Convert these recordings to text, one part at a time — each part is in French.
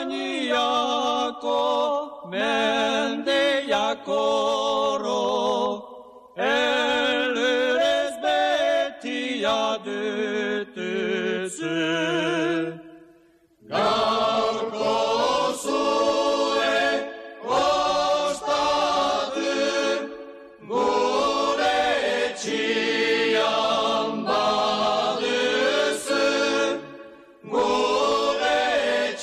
아니야고 멘데야고로 엘르레스 베티야 드뜨스 가우코수에 오스타드 물에 치양바드스 물에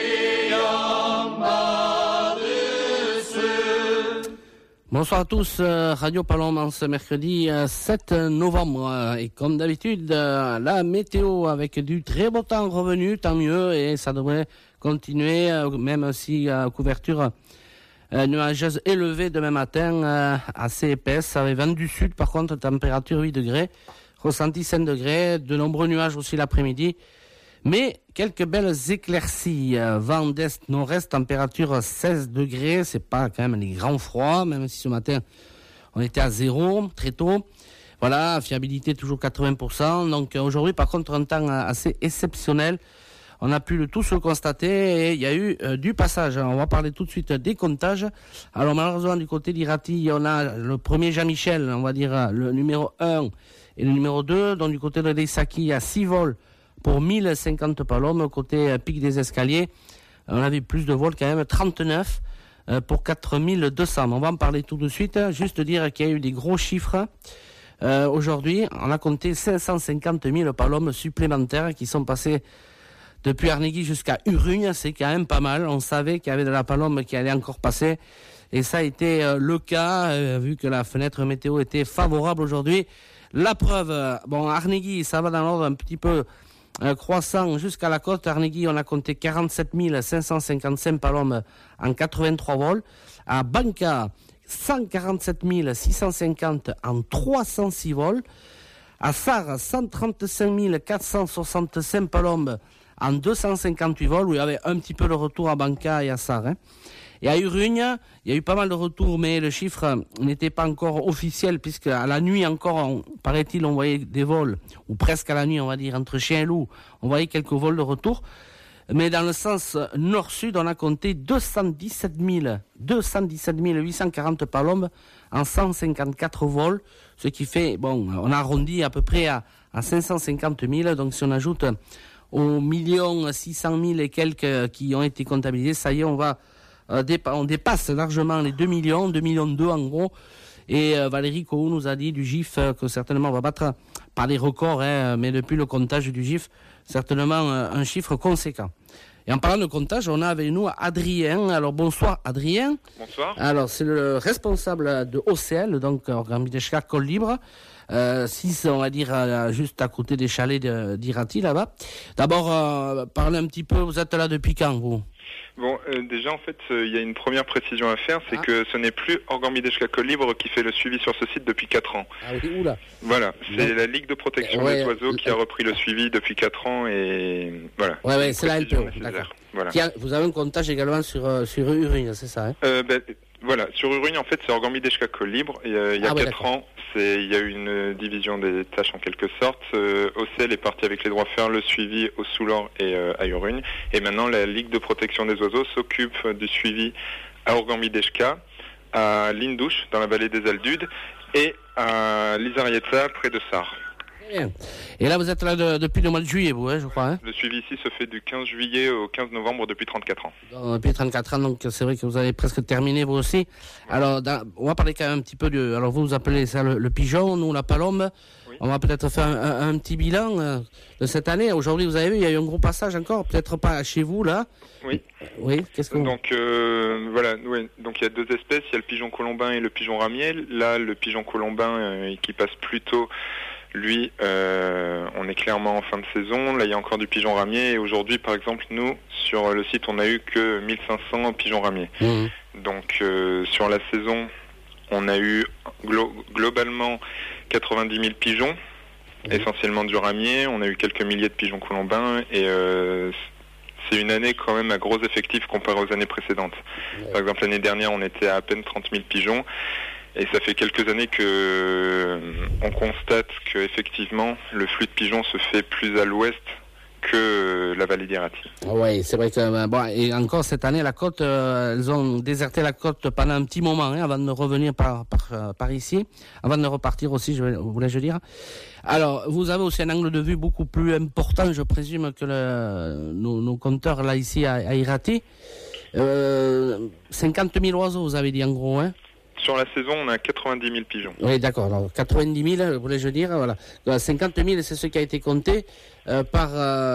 치양바드스. Bonsoir à tous, Radio Palombe en ce mercredi 7 novembre. Et comme d'habitude, la météo avec du très beau temps revenu, tant mieux, et ça devrait continuer, même si couverture nuageuse élevée demain matin, assez épaisse, avec vent du sud, par contre, température 8 degrés, ressenti 5 degrés, de nombreux nuages aussi l'après-midi. Mais quelques belles éclaircies, vent d'est, nord-est, température 16 degrés, c'est pas quand même les grands froids, même si ce matin on était à 0, très tôt. Voilà, fiabilité toujours 80%, donc aujourd'hui par contre un temps assez exceptionnel. On a pu le tous le constater et il y a eu du passage. On va parler tout de suite des comptages. Alors malheureusement du côté d'Irati, on a le premier Jean-Michel, on va dire le numéro 1 et le numéro 2, donc du côté de l'Eissaki, il y a 6 vols pour 1050 palombes. Côté Pic des Escaliers, on avait plus de vols quand même, 39 pour 4200. On va en parler tout de suite. Juste dire qu'il y a eu des gros chiffres. Aujourd'hui, on a compté 550 000 palombes supplémentaires qui sont passées depuis Arnegui jusqu'à Urugne. C'est quand même pas mal. On savait qu'il y avait de la palombe qui allait encore passer. Et ça a été le cas, vu que la fenêtre météo était favorable aujourd'hui. La preuve, bon, Arnegui, ça va dans l'ordre un petit peu croissant jusqu'à la côte. Arnegui, on a compté 47 555 palombes en 83 vols. À Banca, 147 650 en 306 vols. À Sarre, 135 465 palombes en 258 vols, où il y avait un petit peu le retour à Banca et à Sarre. Hein. Et à Urugne, il y a eu pas mal de retours, mais le chiffre n'était pas encore officiel, puisque à la nuit encore, paraît-il, on voyait des vols, ou presque à la nuit, on va dire, entre Chien et Loup, on voyait quelques vols de retour. Mais dans le sens nord-sud, on a compté 217 840 palombes en 154 vols, ce qui fait, bon, on a arrondi à peu près à 550 000, donc si on ajoute aux 1 600 000 et quelques qui ont été comptabilisés, ça y est, on dépasse largement les 2 millions, 2 millions 2 en gros. Et Valérie Kohou nous a dit du GIF que certainement on va battre pas les records, hein, mais depuis le comptage du GIF, certainement un chiffre conséquent. Et en parlant de comptage, on a avec nous Adrien. Alors bonsoir Adrien. Bonsoir. Alors c'est le responsable de OCL, donc Orgambideshka Col Libre. 6, on va dire, juste à côté des chalets d'Irati là-bas. D'abord, parlez un petit peu, vous êtes là depuis quand vous ? Bon, déjà en fait, il y a une première précision à faire, c'est que ce n'est plus Orgambideshka Col Libre qui fait le suivi sur ce site depuis 4 ans. Ah oui, oula. Voilà, c'est la Ligue de protection des oiseaux qui a repris le suivi depuis 4 ans et voilà. Ouais, c'est la LPO, d'accord. Voilà. Vous avez un comptage également sur Urugne, c'est ça, hein Voilà, sur Urugne, en fait, c'est Orgambideshka Col Libre. Il y a 4 ans, il y a eu une division des tâches en quelque sorte. OCL est parti avec les droits faire le suivi au Soulor et à Urugne. Et maintenant, la Ligue de protection des oiseaux s'occupe du suivi à Orgambideshka, à Lindouche, dans la vallée des Aldudes, et à Lizarietza, près de Sarre. Et là, vous êtes là depuis le mois de juillet, vous, je crois. Hein le suivi ici se fait du 15 juillet au 15 novembre depuis 34 ans. Depuis 34 ans, donc c'est vrai que vous avez presque terminé, vous aussi. Alors, on va parler quand même un petit peu de... Alors, vous appelez ça le pigeon, nous, la palombe. Oui. On va peut-être faire un petit bilan de cette année. Aujourd'hui, vous avez vu, il y a eu un gros passage encore, peut-être pas chez vous, là. Oui. Oui, qu'est-ce que vous... Donc, voilà, oui. Donc il y a 2 espèces, il y a le pigeon colombin et le pigeon ramier. Là, le pigeon colombin qui passe plus tôt... Lui, on est clairement en fin de saison. Là, il y a encore du pigeon ramier. Et aujourd'hui, par exemple, nous, sur le site, on n'a eu que 1500 pigeons ramiers. Mmh. Donc, sur la saison, on a eu globalement 90 000 pigeons, essentiellement du ramier. On a eu quelques milliers de pigeons colombins. Et c'est une année quand même à gros effectifs comparé aux années précédentes. Par exemple, l'année dernière, on était à peine 30 000 pigeons. Et ça fait quelques années que on constate que effectivement le flux de pigeons se fait plus à l'ouest que la vallée d'Irati. Oui, c'est vrai que bon, et encore cette année, la côte, elles ont déserté la côte pendant un petit moment avant de revenir par ici, avant de repartir aussi, voulais-je dire. Alors, vous avez aussi un angle de vue beaucoup plus important, je présume, que nos compteurs là ici à Irati. 50 000 oiseaux, vous avez dit en gros, hein? Sur la saison, on a 90 000 pigeons. Oui, d'accord. Alors, 90 000, voulais-je dire, voilà. 50 000, c'est ce qui a été compté par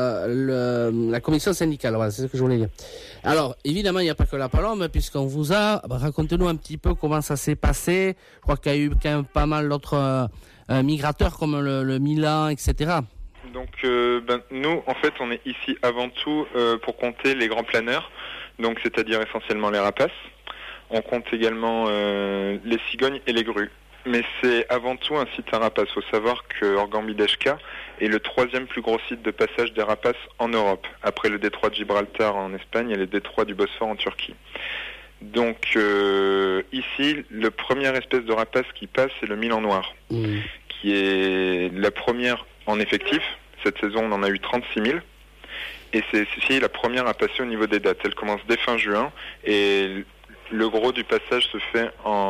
la commission syndicale. Voilà, c'est ce que je voulais dire. Alors, évidemment, il n'y a pas que la palombe, puisqu'on vous a... racontez-nous un petit peu comment ça s'est passé. Je crois qu'il y a eu quand même pas mal d'autres migrateurs, comme le Milan, etc. Donc, nous, en fait, on est ici avant tout pour compter les grands planeurs, donc c'est-à-dire essentiellement les rapaces. On compte également les cigognes et les grues. Mais c'est avant tout un site à rapaces. Il faut savoir que Orgambideshka est le 3e plus gros site de passage des rapaces en Europe, après le détroit de Gibraltar en Espagne et le détroit du Bosphore en Turquie. Donc ici, la première espèce de rapace qui passe, c'est le Milan noir, qui est la première en effectif. Cette saison, on en a eu 36 000. Et c'est ici la première à passer au niveau des dates. Elle commence dès fin juin et le gros du passage se fait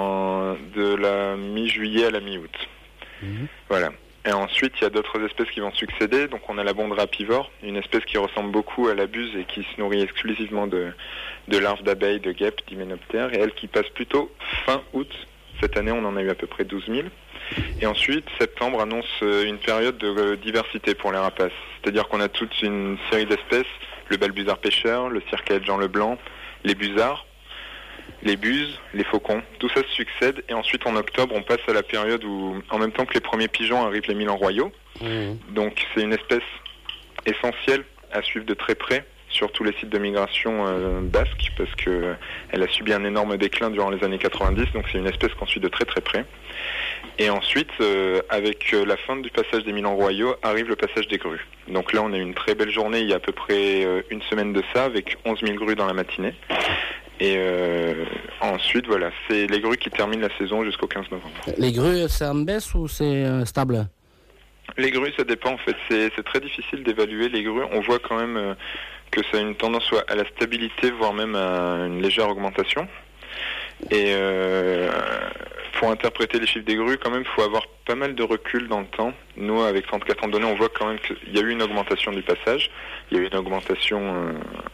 de la mi-juillet à la mi-août. Voilà. Et ensuite, il y a d'autres espèces qui vont succéder. Donc on a la bondra apivore, une espèce qui ressemble beaucoup à la buse et qui se nourrit exclusivement de larves d'abeilles, de guêpes, d'hyménoptères. Et elle qui passe plutôt fin août. Cette année, on en a eu à peu près 12 000. Et ensuite, septembre annonce une période de diversité pour les rapaces. C'est-à-dire qu'on a toute une série d'espèces, le balbuzard pêcheur, le circaète Jean Leblanc, les busards, les buses, les faucons, tout ça se succède. Et ensuite, en octobre, on passe à la période où, en même temps que les premiers pigeons, arrivent les milans royaux. Donc, c'est une espèce essentielle à suivre de très près sur tous les sites de migration basques, parce que elle a subi un énorme déclin durant les années 90. Donc, c'est une espèce qu'on suit de très très près. Et ensuite, avec la fin du passage des milans royaux, arrive le passage des grues. Donc là, on a eu une très belle journée il y a à peu près une semaine de ça, avec 11 000 grues dans la matinée. Et ensuite, voilà, c'est les grues qui terminent la saison jusqu'au 15 novembre. Les grues, c'est en baisse ou c'est stable? Les grues, ça dépend en fait. C'est très difficile d'évaluer les grues. On voit quand même que ça a une tendance soit à la stabilité, voire même à une légère augmentation. Et pour interpréter les chiffres des grues, quand même, il faut avoir pas mal de recul dans le temps. Nous, avec 34 ans de données, on voit quand même qu'il y a eu une augmentation du passage. Il y a eu une augmentation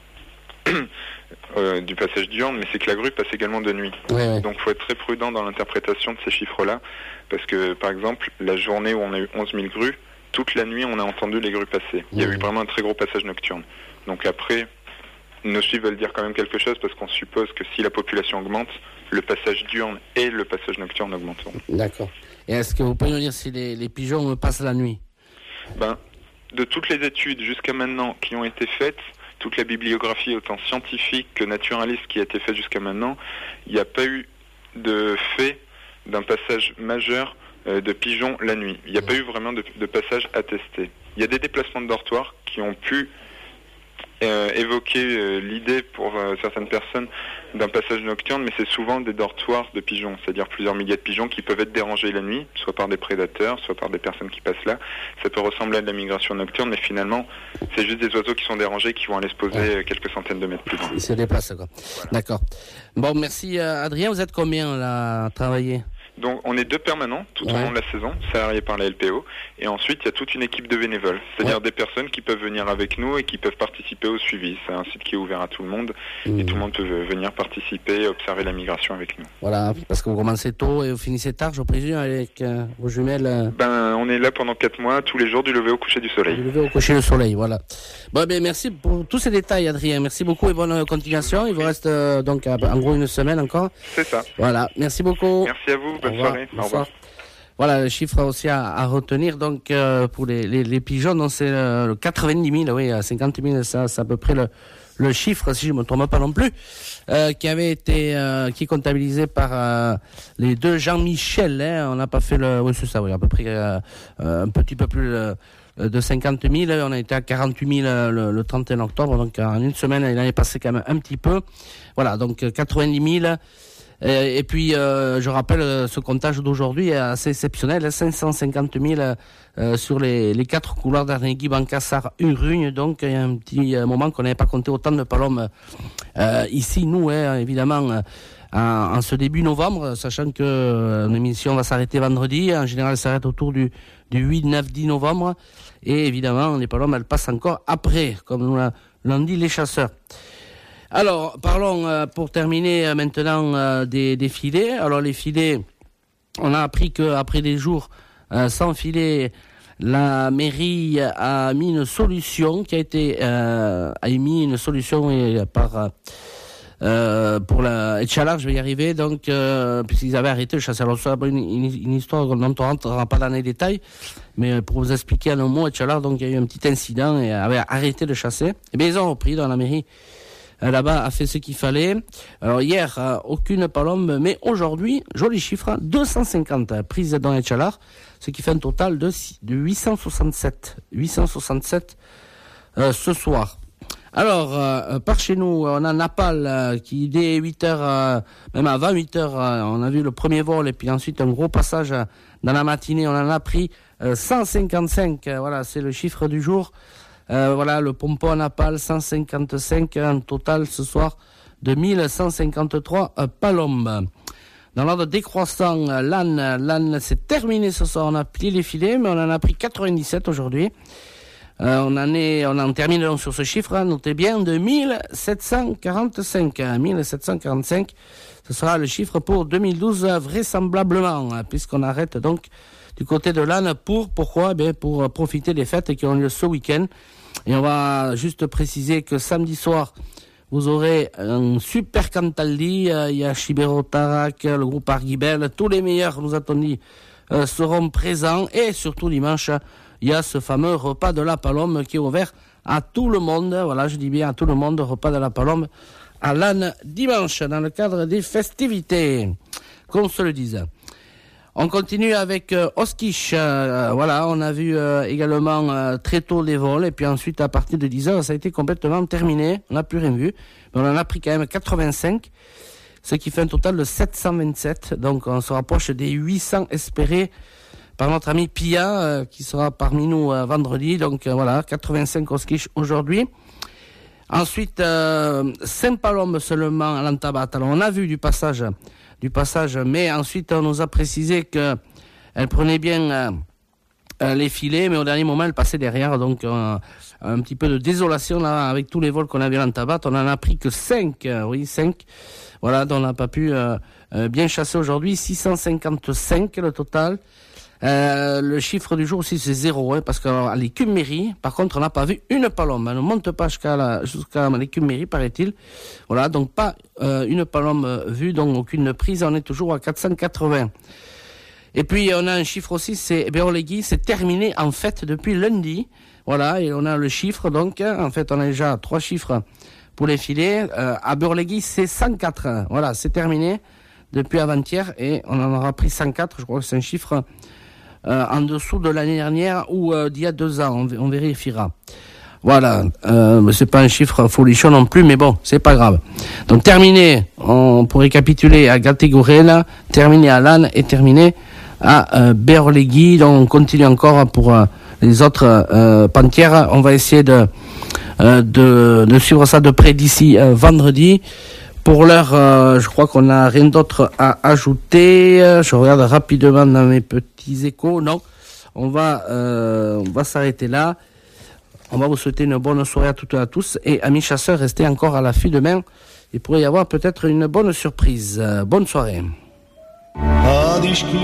du passage diurne, mais c'est que la grue passe également de nuit. Ouais. Donc il faut être très prudent dans l'interprétation de ces chiffres-là, parce que, par exemple, la journée où on a eu 11 000 grues, toute la nuit, on a entendu les grues passer. Il y a eu vraiment un très gros passage nocturne. Donc après, nos chiffres veulent dire quand même quelque chose, parce qu'on suppose que si la population augmente, le passage diurne et le passage nocturne augmenteront. D'accord. Et est-ce que vous pouvez nous dire si les pigeons passent la nuit? De toutes les études jusqu'à maintenant qui ont été faites, toute la bibliographie autant scientifique que naturaliste qui a été faite jusqu'à maintenant, il n'y a pas eu de fait d'un passage majeur de pigeons la nuit. Il n'y a pas eu vraiment de passage attesté. Il y a des déplacements de dortoirs qui ont pu évoquer l'idée pour certaines personnes d'un passage nocturne, mais c'est souvent des dortoirs de pigeons, c'est-à-dire plusieurs milliers de pigeons qui peuvent être dérangés la nuit, soit par des prédateurs, soit par des personnes qui passent là. Ça peut ressembler à de la migration nocturne, mais finalement, c'est juste des oiseaux qui sont dérangés, qui vont aller se poser quelques centaines de mètres plus loin. Ils se déplacent, quoi. Voilà. D'accord. Bon, merci Adrien. Vous êtes combien là à travailler? Donc on est 2 permanents tout au long de la saison, salariés par la LPO, et ensuite il y a toute une équipe de bénévoles, c'est-à-dire des personnes qui peuvent venir avec nous et qui peuvent participer au suivi. C'est un site qui est ouvert à tout le monde et tout le monde peut venir participer, observer la migration avec nous. Voilà, parce que vous commencez tôt et vous finissez tard, je présume, avec vos jumelles. On est là pendant 4 mois, tous les jours du lever au coucher du soleil. Du lever au coucher du soleil, voilà. Bon, merci pour tous ces détails, Adrien. Merci beaucoup et bonne continuation. Il vous reste donc en gros une semaine encore. C'est ça. Voilà, merci beaucoup. Merci à vous. Bonne soirée. Au revoir. Voilà le chiffre aussi à retenir. Donc pour les pigeons, donc c'est 90 000, oui, 50 000, ça c'est à peu près le chiffre, si je me trompe pas non plus, qui avait été qui est comptabilisé par les 2 Jean-Michel. On n'a pas fait oui c'est ça, oui, à peu près un petit peu plus de 50 000. On a été à 48 000 le 31 octobre. Donc en une semaine, il en est passé quand même un petit peu. Voilà, donc 90 000. Et puis, je rappelle, ce comptage d'aujourd'hui est assez exceptionnel, 550 000 sur les 4 couleurs d'Arnegui, Bancassar, Urugne. Donc, il y a un petit moment qu'on n'avait pas compté autant de palombes ici, nous, évidemment, en ce début novembre, sachant que l'émission va s'arrêter vendredi. En général, elle s'arrête autour du 8, 9, 10 novembre. Et évidemment, les palombes, elles passent encore après, comme nous l'ont dit les chasseurs. Alors, parlons pour terminer maintenant des filets. Alors, les filets, on a appris qu'après des jours sans filet, la mairie a mis une solution qui a émis une solution pour la Etchalar, je vais y arriver, donc puisqu'ils avaient arrêté de chasser. Alors ça, une histoire dont on ne rentrera pas dans les détails, mais pour vous expliquer en un mot, Etchalar, donc il y a eu un petit incident et avait arrêté de chasser. Et bien ils ont repris dans la mairie. Là-bas a fait ce qu'il fallait. Alors hier, aucune palombe, mais aujourd'hui, joli chiffre, 250 prises dans Etchalar, ce qui fait un total de 867. 867 ce soir. Alors, par chez nous, on a Napal qui, dès 8h, même avant 8h, on a vu le premier vol et puis ensuite un gros passage dans la matinée. On en a pris 155, voilà, c'est le chiffre du jour. Voilà, le pompon Napal, 155, un total ce soir de 1153 palombes. Dans l'ordre décroissant, l'âne, c'est terminé ce soir. On a plié les filets, mais on en a pris 97 aujourd'hui. On en termine donc sur ce chiffre, notez bien, de 1745. 1745, ce sera le chiffre pour 2012 vraisemblablement, puisqu'on arrête donc du côté de l'âne pourquoi? Pour profiter des fêtes qui ont lieu ce week-end. Et on va juste préciser que samedi soir, vous aurez un super Cantaldi, il y a Chibero Tarak, le groupe Arguibel, tous les meilleurs, nous a-t-on dit, seront présents. Et surtout dimanche, il y a ce fameux repas de la palombe qui est ouvert à tout le monde. Voilà, je dis bien à tout le monde, repas de la palombe à l'âne dimanche, dans le cadre des festivités, qu'on se le dise. On continue avec Oskish. Voilà, on a vu également très tôt des vols, et puis ensuite à partir de 10h, ça a été complètement terminé. On n'a plus rien vu, mais on en a pris quand même 85, ce qui fait un total de 727. Donc on se rapproche des 800 espérés par notre ami Pia, qui sera parmi nous vendredi. Donc voilà, 85 Oskish aujourd'hui. Ensuite, 5 palombes seulement à l'Antabat. Alors on a vu du passage, mais ensuite on nous a précisé que elle prenait bien les filets, mais au dernier moment elle passait derrière, donc un petit peu de désolation là avec tous les vols qu'on avait à l'Antabat. On en a pris que 5, 5. Voilà, donc on n'a pas pu bien chasser aujourd'hui. 655 le total. Le chiffre du jour aussi c'est 0, parce qu'à l'écumerie, par contre on n'a pas vu une palombe. Elle ne monte pas jusqu'à l'écumerie, paraît-il. Voilà, donc pas une palombe vue, donc aucune prise. On est toujours à 480. Et puis on a un chiffre aussi, c'est Beorlegui, c'est terminé en fait depuis lundi. Voilà, et on a le chiffre, donc en fait on a déjà 3 chiffres pour les filets. À Beorlegui c'est 104. Voilà, c'est terminé depuis avant-hier et on en aura pris 104. Je crois que c'est un chiffre en dessous de l'année dernière ou d'il y a 2 ans, on vérifiera. Voilà, c'est pas un chiffre folichon non plus, mais bon, c'est pas grave. Donc terminé, pour récapituler, à Gattegorella, terminé à Lannes et terminé à Beorlegui. Donc on continue encore pour les autres panthères. On va essayer de suivre ça de près d'ici vendredi. Pour l'heure, je crois qu'on n'a rien d'autre à ajouter. Je regarde rapidement dans mes petits échos. Non, on va s'arrêter là. On va vous souhaiter une bonne soirée à toutes et à tous. Et amis chasseurs, restez encore à l'affût demain. Il pourrait y avoir peut-être une bonne surprise. Bonne soirée.